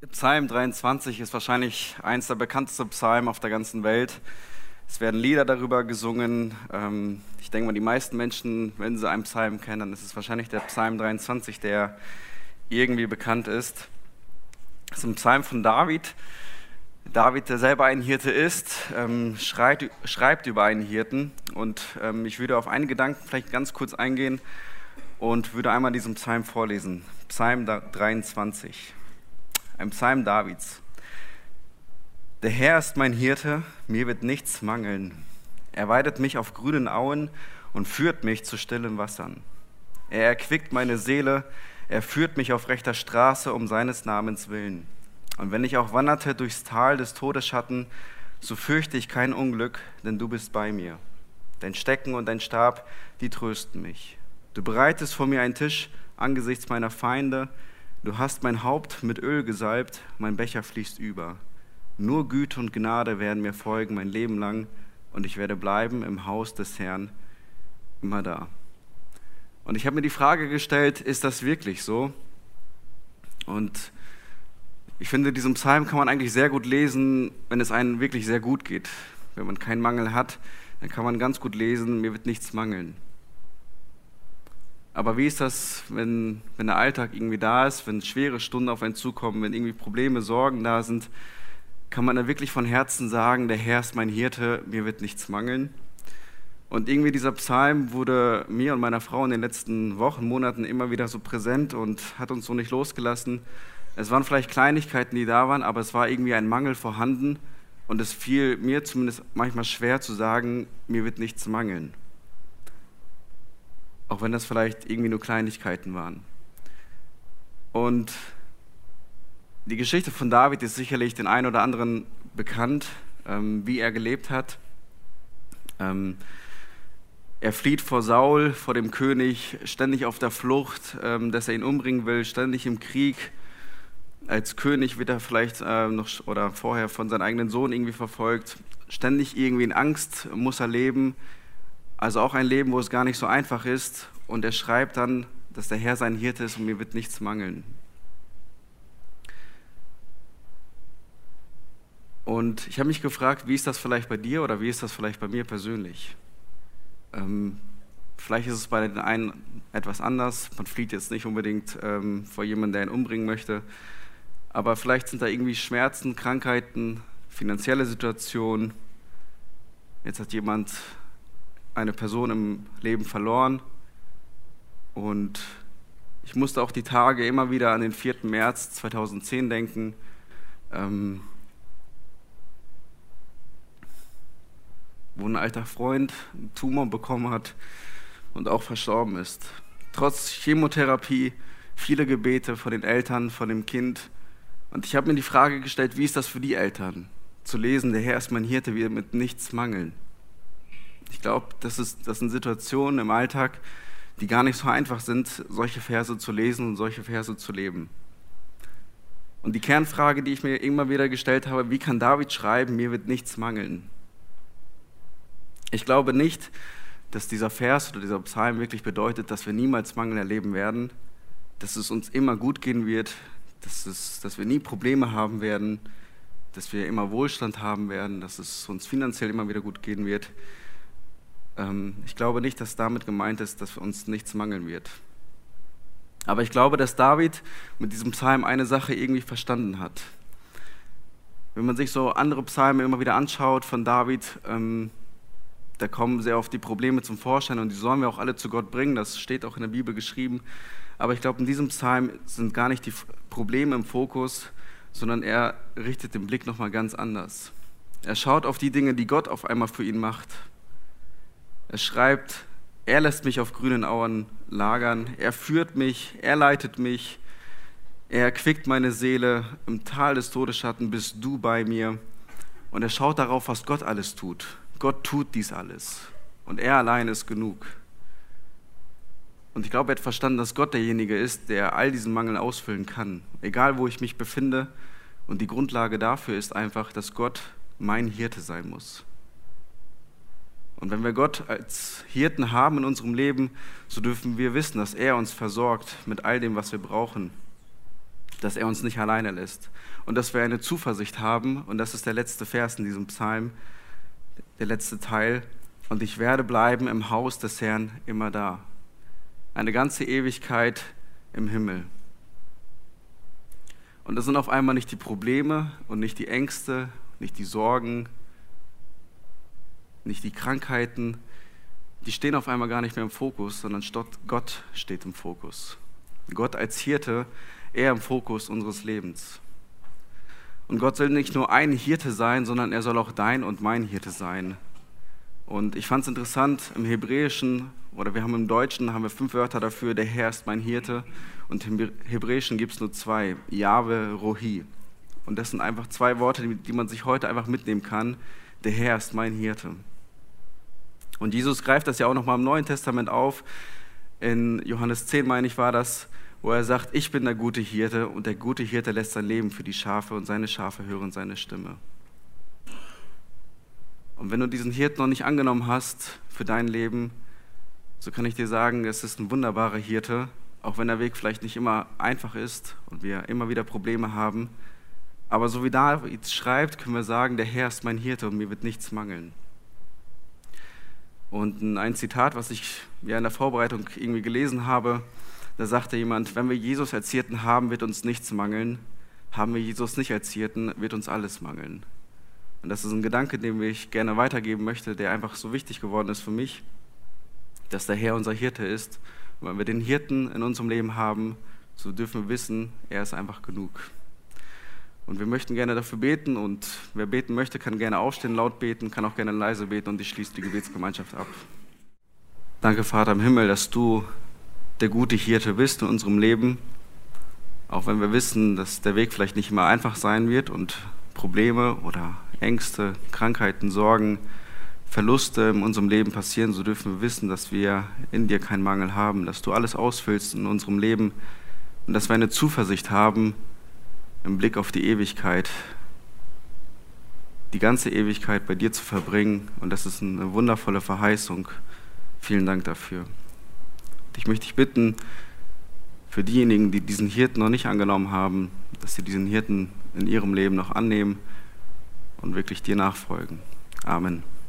Psalm 23 ist wahrscheinlich eins der bekanntesten Psalmen auf der ganzen Welt. Es werden Lieder darüber gesungen. Ich denke mal, die meisten Menschen, wenn sie einen Psalm kennen, dann ist es wahrscheinlich der Psalm 23, der irgendwie bekannt ist. Es ist ein Psalm von David. David, der selber ein Hirte ist, schreibt über einen Hirten. Und ich würde auf einen Gedanken vielleicht ganz kurz eingehen und würde einmal diesen Psalm vorlesen. Psalm 23. Ein Psalm Davids. Der Herr ist mein Hirte, mir wird nichts mangeln. Er weidet mich auf grünen Auen und führt mich zu stillen Wassern. Er erquickt meine Seele, er führt mich auf rechter Straße um seines Namens willen. Und wenn ich auch wanderte durchs Tal des Todesschatten, so fürchte ich kein Unglück, denn du bist bei mir. Dein Stecken und dein Stab, die trösten mich. Du bereitest vor mir einen Tisch angesichts meiner Feinde. Du hast mein Haupt mit Öl gesalbt, mein Becher fließt über. Nur Güte und Gnade werden mir folgen mein Leben lang und ich werde bleiben im Haus des Herrn immer da. Und ich habe mir die Frage gestellt, ist das wirklich so? Und ich finde, diesen Psalm kann man eigentlich sehr gut lesen, wenn es einem wirklich sehr gut geht. Wenn man keinen Mangel hat, dann kann man ganz gut lesen, mir wird nichts mangeln. Aber wie ist das, wenn der Alltag irgendwie da ist, wenn schwere Stunden auf einen zukommen, wenn irgendwie Probleme, Sorgen da sind, kann man da wirklich von Herzen sagen, der Herr ist mein Hirte, mir wird nichts mangeln. Und irgendwie dieser Psalm wurde mir und meiner Frau in den letzten Wochen, Monaten immer wieder so präsent und hat uns so nicht losgelassen. Es waren vielleicht Kleinigkeiten, die da waren, aber es war irgendwie ein Mangel vorhanden und es fiel mir zumindest manchmal schwer zu sagen, mir wird nichts mangeln. Auch wenn das vielleicht irgendwie nur Kleinigkeiten waren. Und die Geschichte von David ist sicherlich den einen oder anderen bekannt, wie er gelebt hat. Er flieht vor Saul, vor dem König, ständig auf der Flucht, dass er ihn umbringen will, ständig im Krieg. Als König wird er vielleicht noch oder vorher von seinem eigenen Sohn irgendwie verfolgt. Ständig irgendwie in Angst muss er leben. Also auch ein Leben, wo es gar nicht so einfach ist. Und er schreibt dann, dass der Herr sein Hirte ist und mir wird nichts mangeln. Und ich habe mich gefragt, wie ist das vielleicht bei dir oder wie ist das vielleicht bei mir persönlich? Vielleicht ist es bei den einen etwas anders. Man flieht jetzt nicht unbedingt vor jemandem, der ihn umbringen möchte. Aber vielleicht sind da irgendwie Schmerzen, Krankheiten, finanzielle Situationen. Jetzt hat jemand eine Person im Leben verloren und ich musste auch die Tage immer wieder an den 4. März 2010 denken, wo ein alter Freund einen Tumor bekommen hat und auch verstorben ist. Trotz Chemotherapie, viele Gebete von den Eltern, von dem Kind. Und ich habe mir die Frage gestellt, wie ist das für die Eltern? Zu lesen, der Herr ist mein Hirte, wir mit nichts mangeln. Ich glaube, das sind Situationen im Alltag, die gar nicht so einfach sind, solche Verse zu lesen und solche Verse zu leben. Und die Kernfrage, die ich mir immer wieder gestellt habe, wie kann David schreiben, mir wird nichts mangeln? Ich glaube nicht, dass dieser Vers oder dieser Psalm wirklich bedeutet, dass wir niemals Mangel erleben werden, dass es uns immer gut gehen wird, dass wir nie Probleme haben werden, dass wir immer Wohlstand haben werden, dass es uns finanziell immer wieder gut gehen wird. Ich glaube nicht, dass damit gemeint ist, dass uns nichts mangeln wird. Aber ich glaube, dass David mit diesem Psalm eine Sache irgendwie verstanden hat. Wenn man sich so andere Psalme immer wieder anschaut von David, da kommen sehr oft die Probleme zum Vorschein und die sollen wir auch alle zu Gott bringen, das steht auch in der Bibel geschrieben. Aber ich glaube, in diesem Psalm sind gar nicht die Probleme im Fokus, sondern er richtet den Blick nochmal ganz anders. Er schaut auf die Dinge, die Gott auf einmal für ihn macht. Er schreibt, er lässt mich auf grünen Auen lagern, er führt mich, er leitet mich, er erquickt meine Seele, im Tal des Todesschatten bist du bei mir. Und er schaut darauf, was Gott alles tut. Gott tut dies alles und er allein ist genug. Und ich glaube, er hat verstanden, dass Gott derjenige ist, der all diesen Mangel ausfüllen kann, egal wo ich mich befinde. Und die Grundlage dafür ist einfach, dass Gott mein Hirte sein muss. Und wenn wir Gott als Hirten haben in unserem Leben, so dürfen wir wissen, dass er uns versorgt mit all dem, was wir brauchen. dass er uns nicht alleine lässt und dass wir eine Zuversicht haben. Und das ist der letzte Vers in diesem Psalm, der letzte Teil. Und ich werde bleiben im Haus des Herrn immer da. Eine ganze Ewigkeit im Himmel. Und das sind auf einmal nicht die Probleme und nicht die Ängste, nicht die Sorgen, nicht die Krankheiten. Die stehen auf einmal gar nicht mehr im Fokus, sondern Gott steht im Fokus. Gott als Hirte, er im Fokus unseres Lebens. Und Gott soll nicht nur ein Hirte sein, sondern er soll auch dein und mein Hirte sein. Und ich fand es interessant, im Hebräischen, oder wir haben im Deutschen, haben wir 5 Wörter dafür, der Herr ist mein Hirte. Und im Hebräischen gibt es nur 2, Jahwe, Rohi. Und das sind einfach 2 Worte, die man sich heute einfach mitnehmen kann. Der Herr ist mein Hirte. Und Jesus greift das ja auch nochmal im Neuen Testament auf. In Johannes 10, meine ich, war das, wo er sagt, ich bin der gute Hirte und der gute Hirte lässt sein Leben für die Schafe und seine Schafe hören seine Stimme. Und wenn du diesen Hirten noch nicht angenommen hast für dein Leben, so kann ich dir sagen, es ist ein wunderbarer Hirte, auch wenn der Weg vielleicht nicht immer einfach ist und wir immer wieder Probleme haben. Aber so wie David schreibt, können wir sagen, der Herr ist mein Hirte und mir wird nichts mangeln. Und ein Zitat, was ich ja in der Vorbereitung irgendwie gelesen habe, da sagte jemand, wenn wir Jesus als Hirten haben, wird uns nichts mangeln. Haben wir Jesus nicht als Hirten, wird uns alles mangeln. Und das ist ein Gedanke, den ich gerne weitergeben möchte, der einfach so wichtig geworden ist für mich, dass der Herr unser Hirte ist. Und wenn wir den Hirten in unserem Leben haben, so dürfen wir wissen, er ist einfach genug. Und wir möchten gerne dafür beten und wer beten möchte, kann gerne aufstehen, laut beten, kann auch gerne leise beten und ich schließe die Gebetsgemeinschaft ab. Danke, Vater im Himmel, dass du der gute Hirte bist in unserem Leben, auch wenn wir wissen, dass der Weg vielleicht nicht immer einfach sein wird und Probleme oder Ängste, Krankheiten, Sorgen, Verluste in unserem Leben passieren, so dürfen wir wissen, dass wir in dir keinen Mangel haben, dass du alles ausfüllst in unserem Leben und dass wir eine Zuversicht haben, im Blick auf die Ewigkeit, die ganze Ewigkeit bei dir zu verbringen. Und das ist eine wundervolle Verheißung. Vielen Dank dafür. Ich möchte dich bitten, für diejenigen, die diesen Hirten noch nicht angenommen haben, dass sie diesen Hirten in ihrem Leben noch annehmen und wirklich dir nachfolgen. Amen.